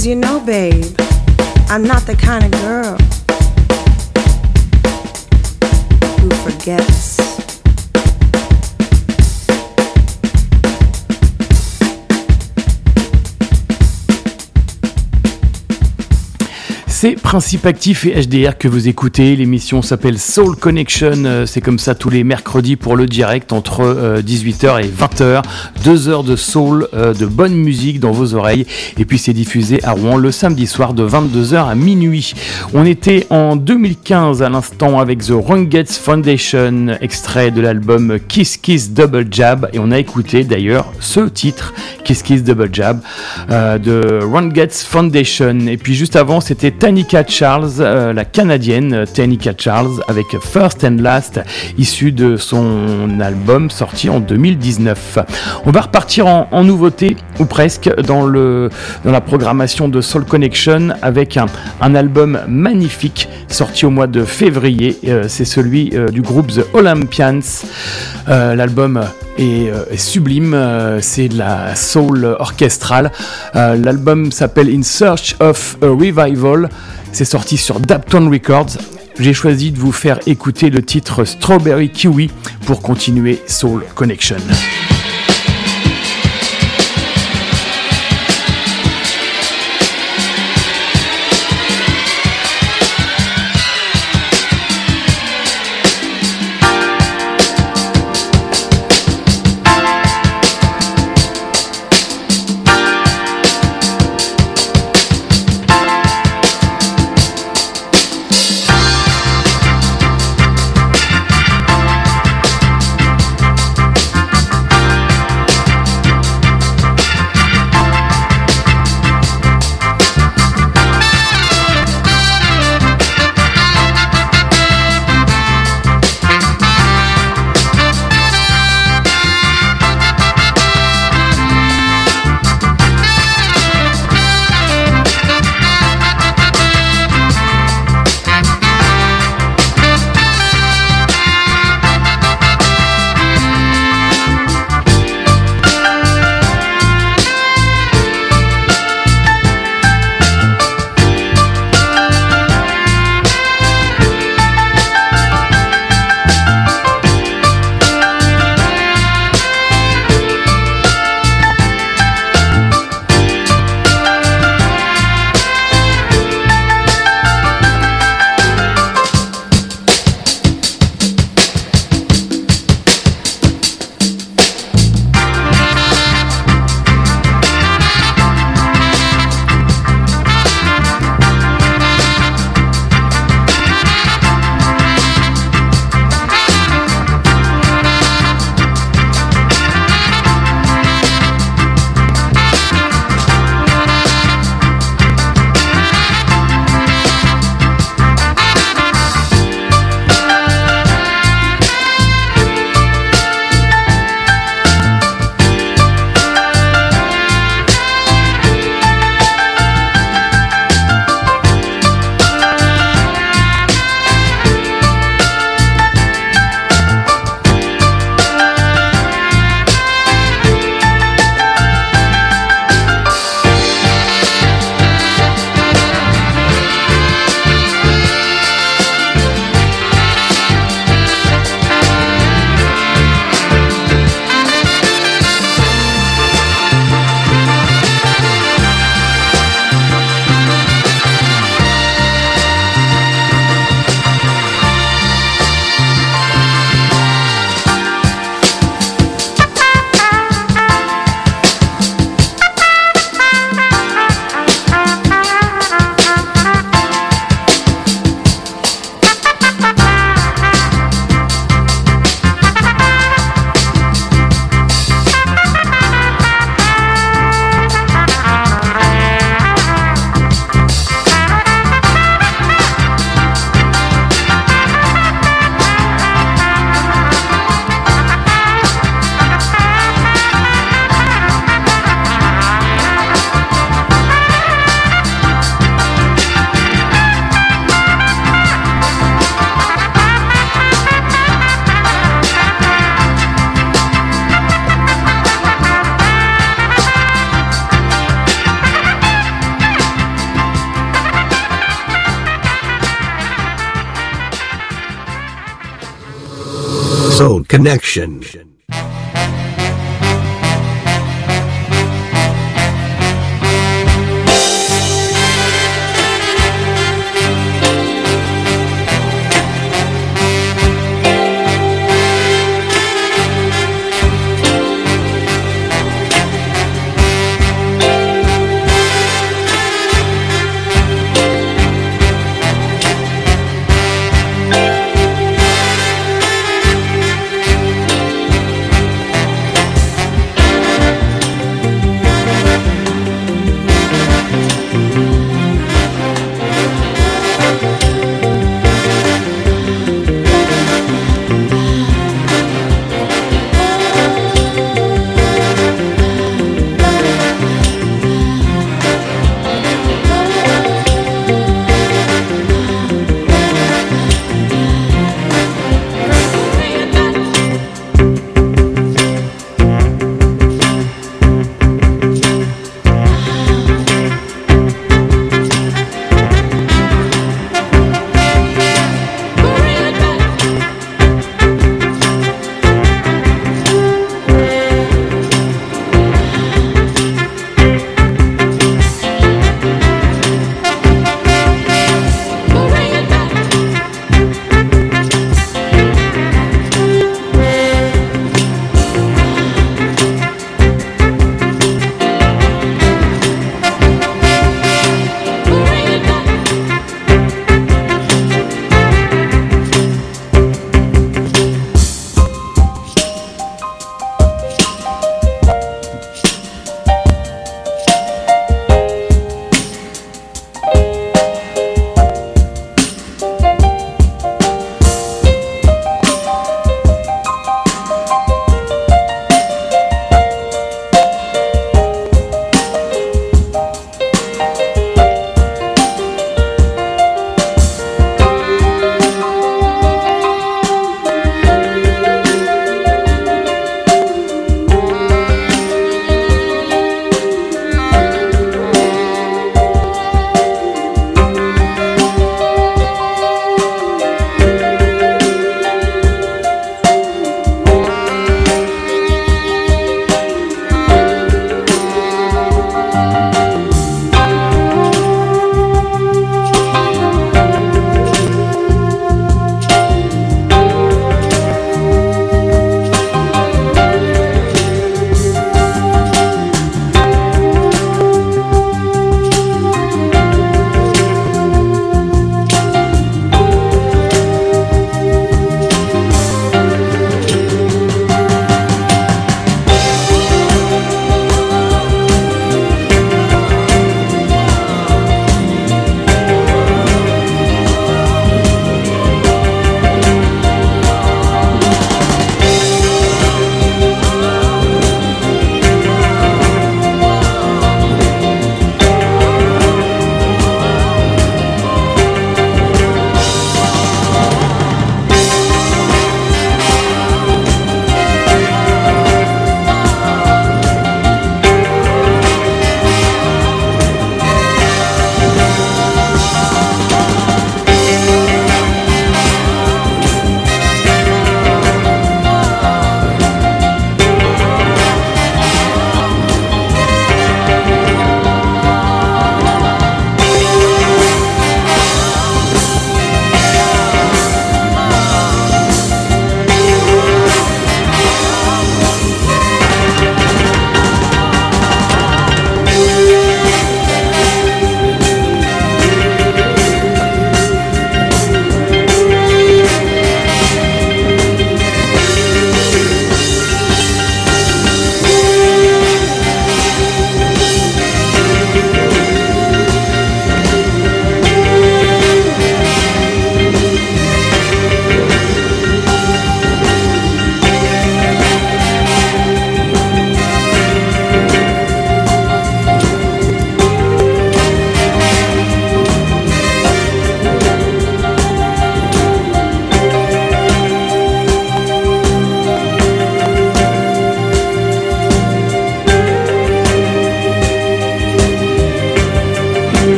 'Cause you know, babe, I'm not the kind of girl who forgets. C'est Principe Actif et HDR que vous écoutez. L'émission s'appelle Soul Connection. C'est comme ça tous les mercredis pour le direct entre 18h et 20h. 2 heures de soul, de bonne musique dans vos oreilles. Et puis c'est diffusé à Rouen le samedi soir de 22h à minuit. On était en 2015 à l'instant avec The Rungettes Foundation, extrait de l'album Kiss Kiss Double Jab. Et on a écouté d'ailleurs ce titre, Kiss Kiss Double Jab, de Rungettes Foundation. Et puis juste avant, c'était Tanika Charles, la canadienne Tanika Charles, avec First and Last, issu de son album sorti en 2019. On va repartir en nouveauté, ou presque, dans la programmation de Soul Connection, avec un album magnifique, sorti au mois de février. C'est celui du groupe The Olympians. L'album est sublime, c'est de la soul orchestrale. L'album s'appelle In Search of a Revival. C'est sorti sur Dapton Records. J'ai choisi de vous faire écouter le titre Strawberry Kiwi pour continuer Soul Connection. Soul Connection.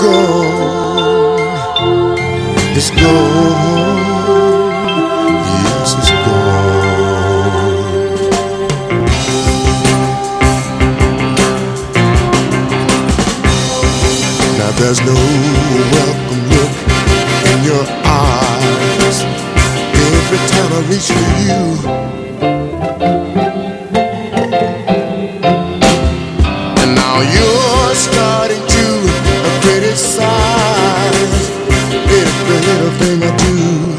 It's gone, yes, it's gone. Now there's no welcome look in your eyes every time I reach for you. And now you're starting to criticize every little thing I do.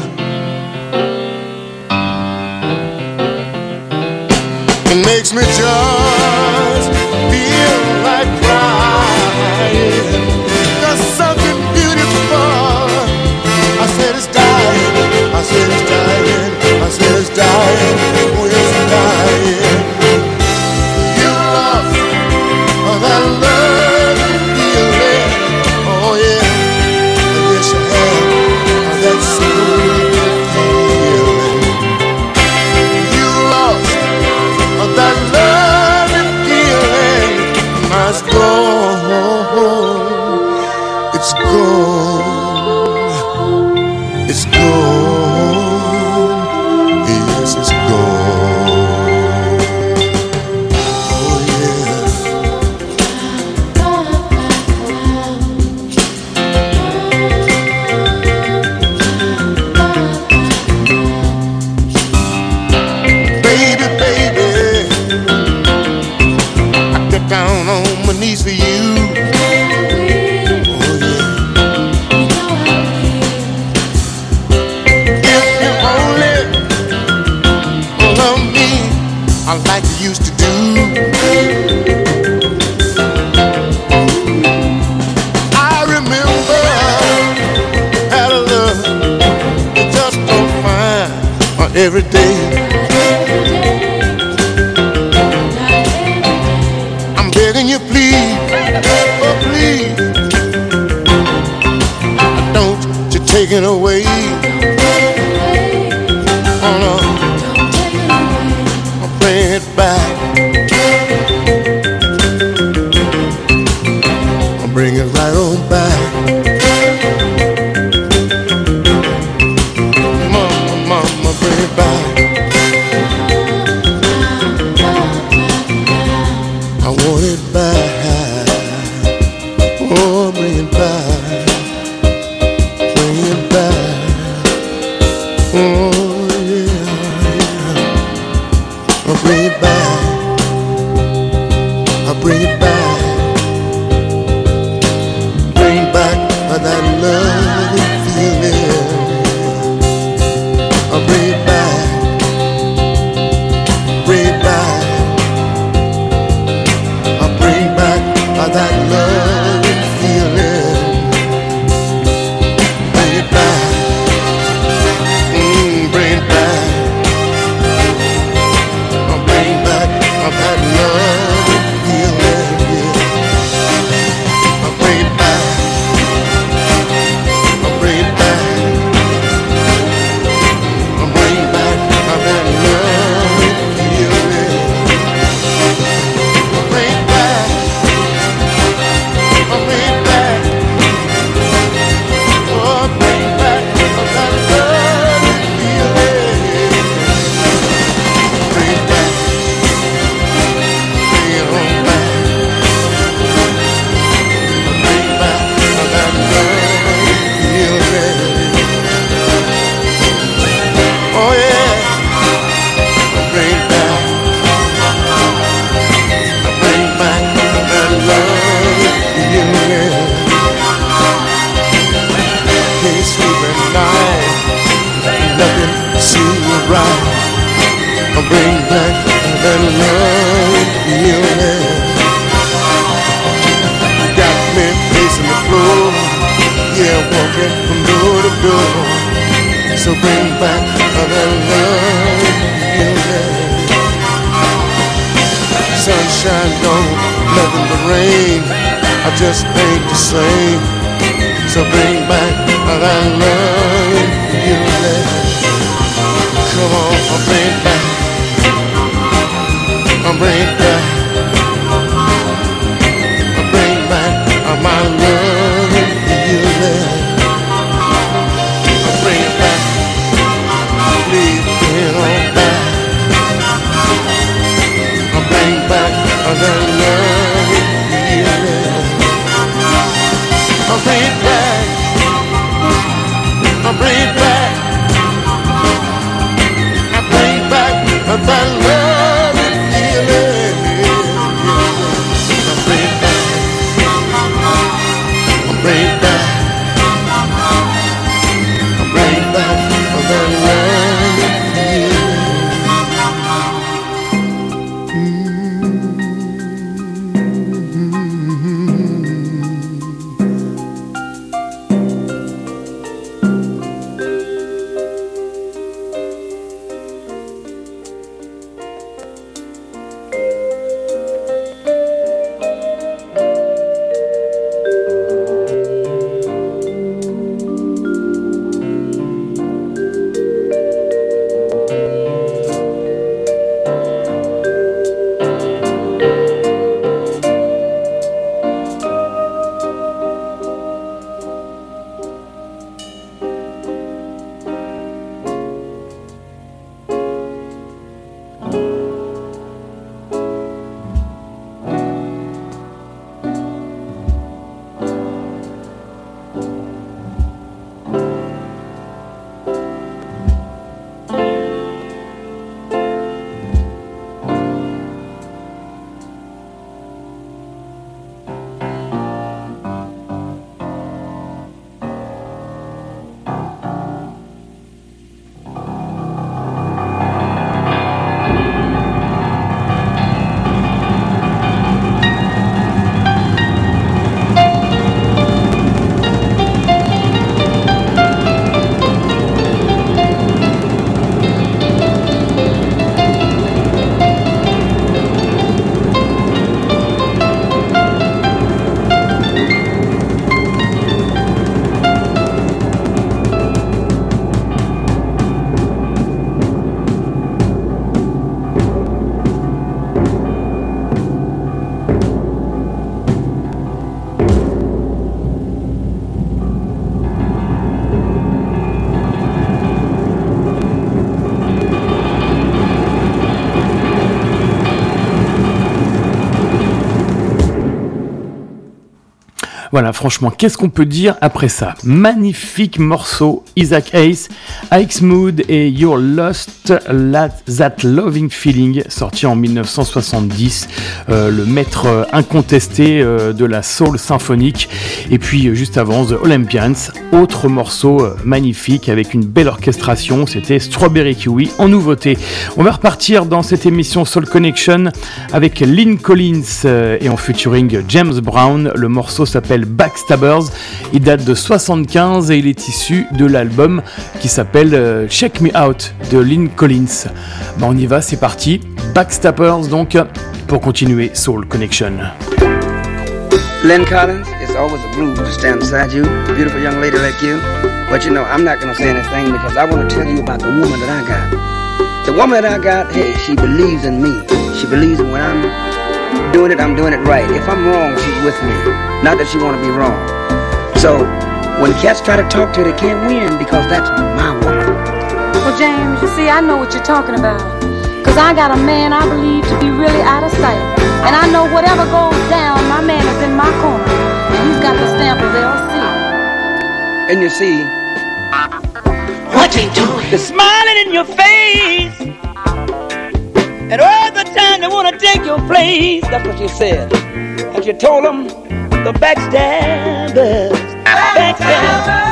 It makes me just feel like crying. There's something beautiful. I said it's dying. I said it's dying. I said it's dying. Oh, it's dying. You lost that love feeling. Oh yeah. Yes, you have that sweet feeling. You lost that loving feeling. Now it's gone. It's gone. It's gone. Yes, it's gone. Oh yeah. Baby, baby, I get down on my knees for you. Oh yeah. If you only love me, like you used to do. I remember had a love that just don't find every day. I'm begging you, please, oh please, don't you take it away. Oh no, I'll bring it back. I'll bring it right on back. Mama, mama, bring it back. I want it back. Oh, bring it back. Bring it back. Oh, yeah, yeah. I'll bring it back. I'll bring it back. Bring back that love and feeling. I'll bring it back. Bring it back. I'll bring back that love and feeling. Bring it back. Bring it back. I'll bring back that love and feeling. Yeah. I'll bring it back. I'll bring it back. I'll bring back that love and feeling. I'll bring it back. I'll bring it back. Oh, I'll bring back that love and feeling. Bring it back. Bring it on back. I'll bring back that love and feeling. Oh yeah. I'll bring it back. I'll bring back that love and feeling. Can't sleep at night. Nothing seems right. I'll bring back that love and feeling. Got me pacing the floor. Yeah, walking from door to door. So bring back that love and feeling. Sunshine gone, nothing but rain. I just ain't the same. So bring back that love and feeling. Come on, I'll bring it back. I'll bring it back. I'll bring back my love and Voilà, franchement, qu'est-ce qu'on peut dire après ça? Magnifique morceau, Isaac Hayes, Ike's Mood et You're Lost That Loving Feeling, sorti en 1970, le maître incontesté de la soul symphonique. Et puis juste avant, The Olympians, autre morceau magnifique avec une belle orchestration, c'était Strawberry Kiwi en nouveauté. On va repartir dans cette émission Soul Connection avec Lynn Collins et en featuring James Brown. Le morceau s'appelle Backstabbers, il date de 75 et il est issu de l'album qui s'appelle Check Me Out de Lynn Collins. On y va, c'est parti, Backstabbers donc, pour continuer Soul Connection. Lynn Collins, it's always a blues to stand beside you, a beautiful young lady like you. But you know, I'm not going to say anything because I want to tell you about the woman that I got. The woman that I got, hey, she believes in me. She believes that when I'm doing it, I'm doing it right. If I'm wrong, she's with me. Not that she want to be wrong. So, when cats try to talk to her, they can't win because that's my woman. Well, James, you see, I know what you're talking about. Cause I got a man I believe to be really out of sight. And I know whatever goes down, my man is in my corner. And he's got the stamp of LC. And you see, what they doing? They're smiling in your face. And all the time they want to take your place. That's what you said. And you told them, the backstabbers. Backstabbers.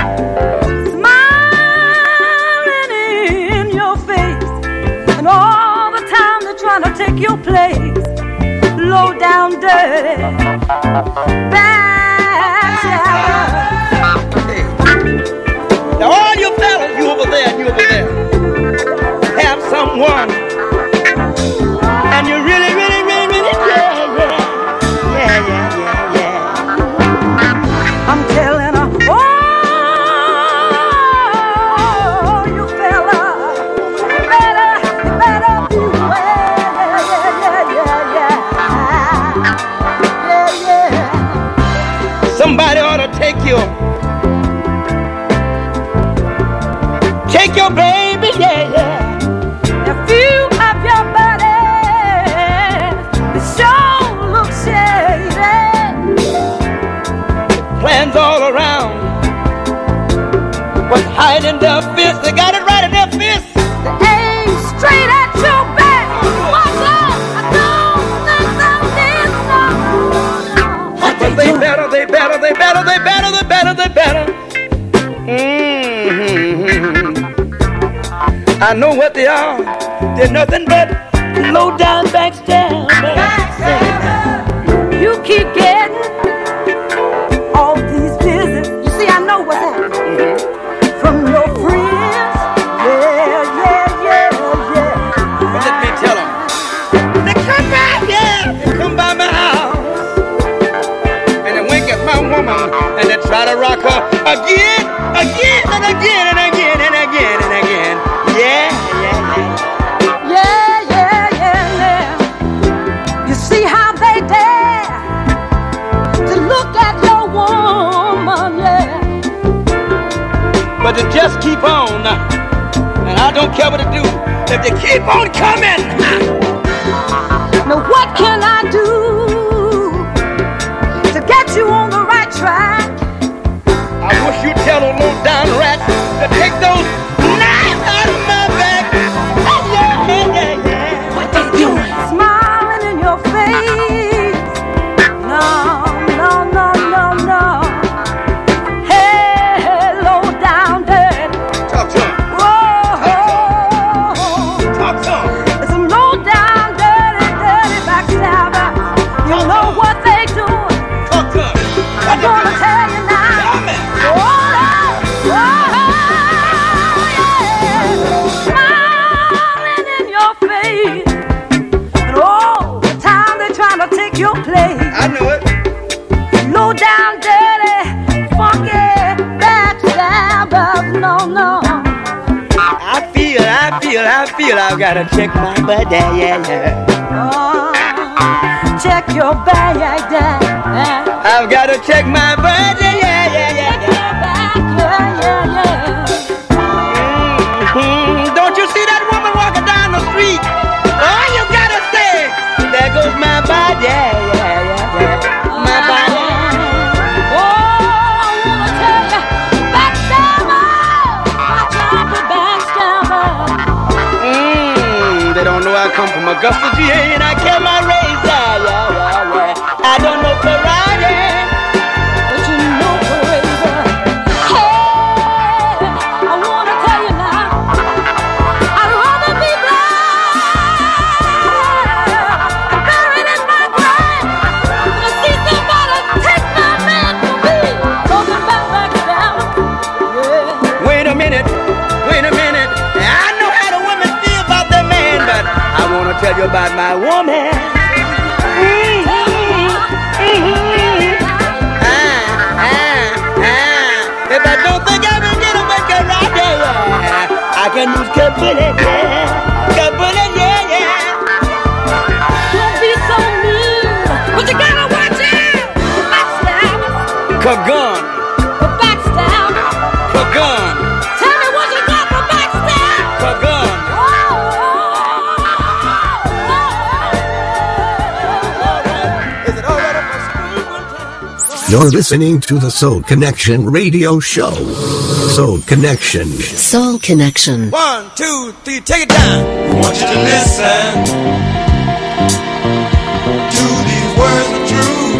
Smiling in your face. And all the time they're trying to take your place. Low down dirty backstabbers. Hey. Now all you fellas, you over there and you over there, have someone, and you really, really, really, really, yeah. I'm telling her, oh, you fella, you better beware, yeah. Somebody ought to take your baby, yeah. If you have your buddy, it sure looks shady. Plans all around. What's hiding their fists? They got it right in their fists. They aim straight at your back. Watch out! I don't think But they better. I know what they are. They're nothing but low down backstabbers. you keep getting all these visits. You see, I know what's happening from your friends. Yeah. But let me tell them, they come by, they come by my house, and they wink at my woman, and they try to rock her again. Yeah. You see how they dare to look at your woman, yeah. But to just keep on, and I don't care what to do, if they keep on coming. Now what can I do to get you on the right track? I wish you'd tell those low down rats to take those knives out of my back. Yeah. What they doing? Smiling in your face. No. Hey, low down dirty. Talk to him. Whoa. Talk to him. It's some low down dirty backstabber. You know what they doing. Talk to him. I'm gonna tell you now. Tell me. Smiling in your face. And all the time they're trying to take your place. I know it. Low down, dirty, funky backstabbers. No. I feel I've gotta check my butt, yeah. Oh, check your bag, I've gotta check my butt, yeah. Don't you see that woman walking down the street? All you gotta say, there goes my body, yeah. My body. I come from Augusta, GA, and I carry my razor. I don't know karate, but you know crazy. Hey, I wanna tell you now, I'd rather be blind and buried in my grave than see somebody take my man from me. Talking about back down. Yeah. Wait a minute. I know how the women feel about their man, but I wanna tell you about my woman. If I don't think I can get away karate, I can use kabullet, kabullet, yeah. Don't be so mean, but you gotta watch out. Backstabbers, Kagun, backstabbers. Kagun, Tell me what you got for backstab. Kagun. Is it all right if I scream one time? You're listening to the Soul Connection radio show. Soul Connection. Soul Connection. 1, 2, 3, take it down. I want you to listen to these words of truth.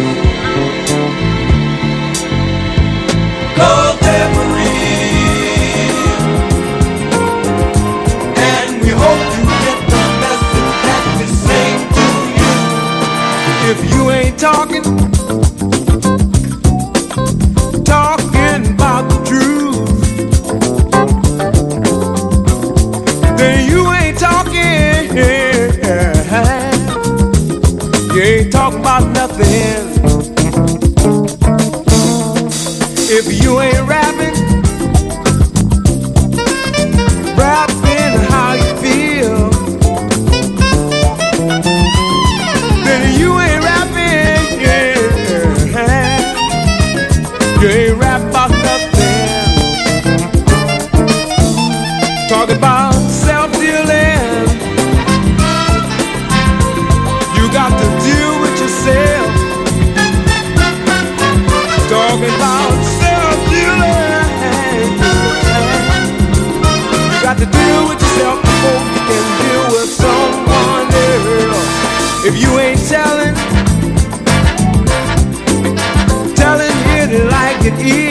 'Cause they're for real. And we hope you get the message that we sing to you. If you ain't talking about the truth, then you ain't talking. You ain't talking about nothing. If you ain't rapping how you feel, then you ain't rapping. You ain't rap about nothing. Talk about self-dealing. You got to deal with yourself. Talking about self-dealing. You got to deal with yourself before you can deal with someone else. If you ain't telling it like it is.